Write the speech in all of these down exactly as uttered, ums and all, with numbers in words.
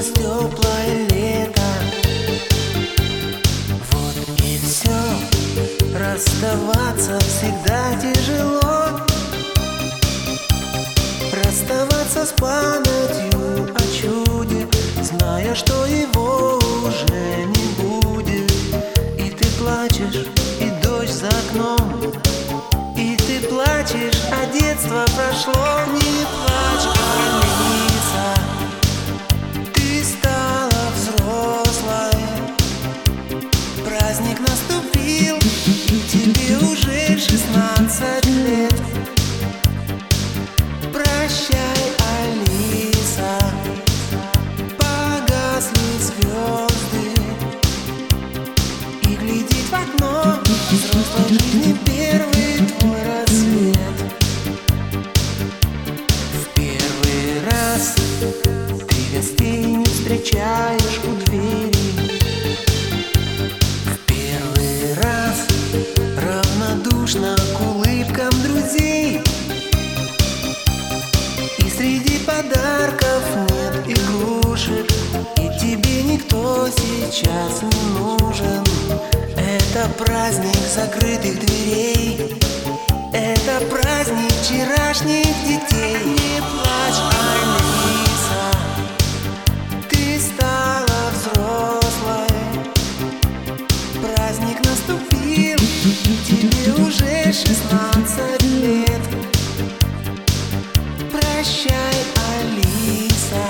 Вернулось теплое лето. Вот и все. Расставаться всегда тяжело. Расставаться с памятью о чуде, зная, что его уже не будет. И ты плачешь, и дождь за окном, и ты плачешь, а детство прошло. Не плачь, Алиса, ты стала взрослой. Праздник наступил, и тебе уже шестнадцать лет. Прощай, Алиса, погасли звезды. И глядеть в окно взрослой жизни первый твой рассвет. В первый раз ты гостей не встречаешь у двери. В первый раз равнодушна к улыбкам друзей. И среди подарков нет игрушек, и тебе никто сейчас не нужен. Это праздник закрытых дверей, это праздник вчерашних детей. Не плачь, Алиса, ты стала взрослой. Праздник наступил, тебе уже шестнадцать лет. Прощай, Алиса,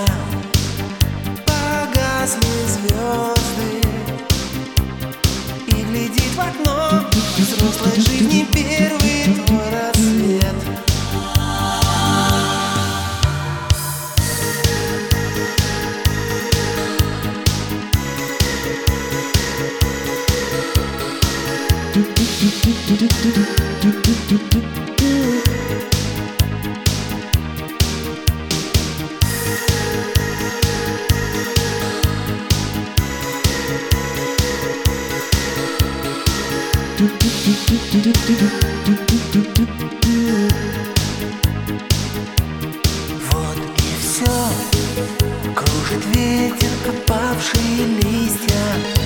погасли звезды. И глядит в окно взрослой жизни первый твой рассвет. Вот и все, кружит ветер опавшие листья.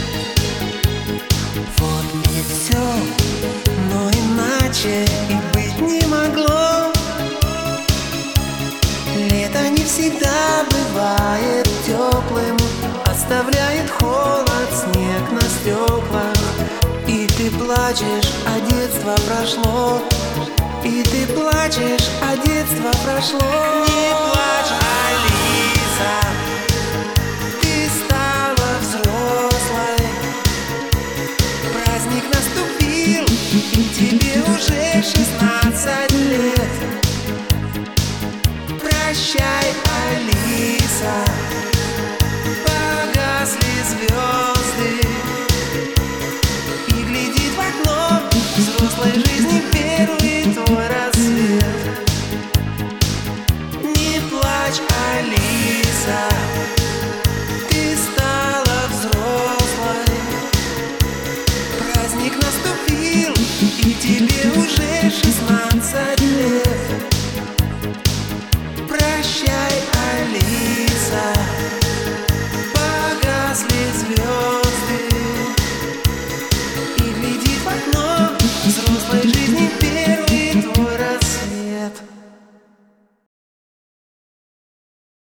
Вот и все, но иначе и быть не могло. Лето не всегда бывает теплым, оставляет холод, снег на стеклах. И ты плачешь, а детство прошло. И ты плачешь, а детство прошло. Не плачь, Алиса, ты стала взрослой. Праздник наступил, и тебе уже шестнадцать лет.